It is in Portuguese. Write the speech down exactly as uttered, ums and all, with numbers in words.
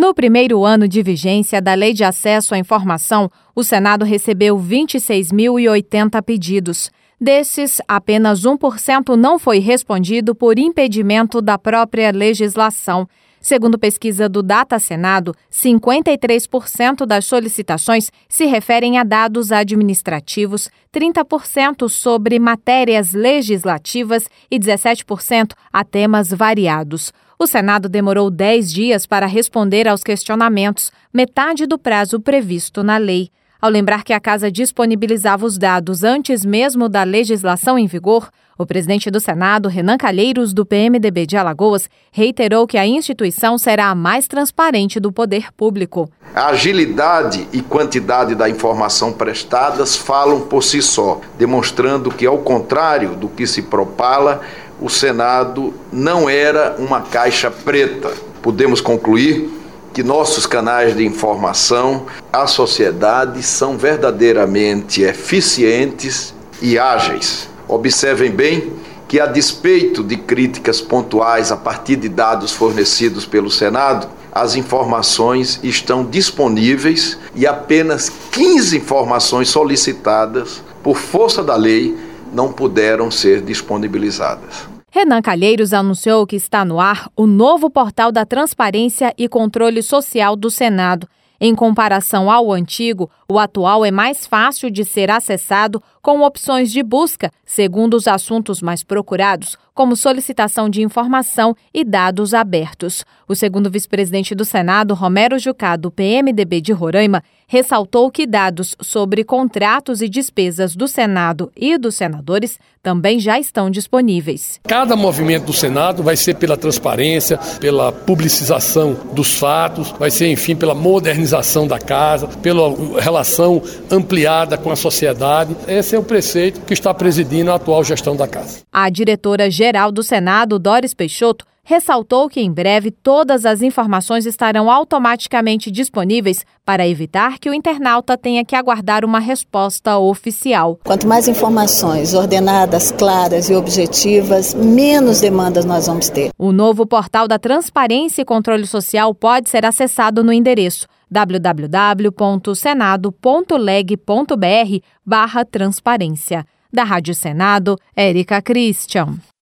No primeiro ano de vigência da Lei de Acesso à Informação, o Senado recebeu vinte e seis mil e oitenta pedidos. Desses, apenas um por cento não foi respondido por impedimento da própria legislação. Segundo pesquisa do Data Senado, cinquenta e três por cento das solicitações se referem a dados administrativos, trinta por cento sobre matérias legislativas e dezessete por cento a temas variados. O Senado demorou dez dias para responder aos questionamentos, metade do prazo previsto na lei. Ao lembrar que a Casa disponibilizava os dados antes mesmo da legislação em vigor, o presidente do Senado, Renan Calheiros, do P M D B de Alagoas, reiterou que a instituição será a mais transparente do poder público. A agilidade e quantidade da informação prestadas falam por si só, demonstrando que, ao contrário do que se propala, o Senado não era uma caixa preta. Podemos concluir que nossos canais de informação à sociedade são verdadeiramente eficientes e ágeis. Observem bem que, a despeito de críticas pontuais a partir de dados fornecidos pelo Senado, as informações estão disponíveis e apenas quinze informações solicitadas, por força da lei, não puderam ser disponibilizadas. Renan Calheiros anunciou que está no ar o novo portal da Transparência e Controle Social do Senado. Em comparação ao antigo, o atual é mais fácil de ser acessado com opções de busca, segundo os assuntos mais procurados, como solicitação de informação e dados abertos. O segundo vice-presidente do Senado, Romero Jucá, do P M D B de Roraima, ressaltou que dados sobre contratos e despesas do Senado e dos senadores também já estão disponíveis. Cada movimento do Senado vai ser pela transparência, pela publicização dos fatos, vai ser, enfim, pela modernização da casa, pela relação ampliada com a sociedade. Esse é o preceito que está presidindo a atual gestão da casa. A diretora-geral do Senado, Doris Peixoto, ressaltou que em breve todas as informações estarão automaticamente disponíveis para evitar que o internauta tenha que aguardar uma resposta oficial. Quanto mais informações ordenadas, claras e objetivas, menos demandas nós vamos ter. O novo portal da Transparência e Controle Social pode ser acessado no endereço w w w ponto senado ponto leg ponto b r barra transparência. Da Rádio Senado, Érica Christian.